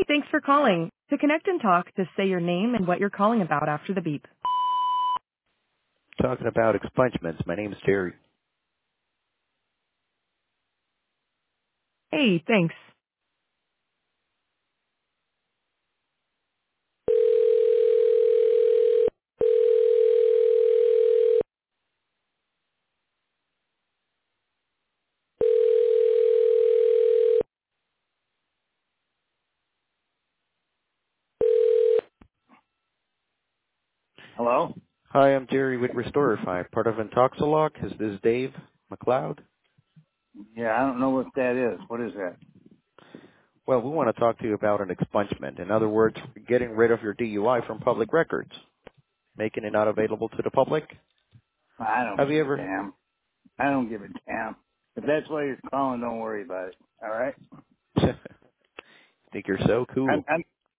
Thanks for calling. To connect and talk, just say your name and what you're calling about after the beep. Talking about expungements. My name's Jerry. Hey, thanks. Hello? Hi, I'm Jerry with Restorify, part of Intoxilog. Is this Dave McLeod? Yeah, I don't know what that is. What is that? Well, we want to talk to you about an expungement. In other words, getting rid of your DUI from public records, making it not available to the public. I don't Have give you a ever? damn. I don't give a damn. If that's why you're calling, don't worry about it. All right? Think you're so I'm, cool. I'm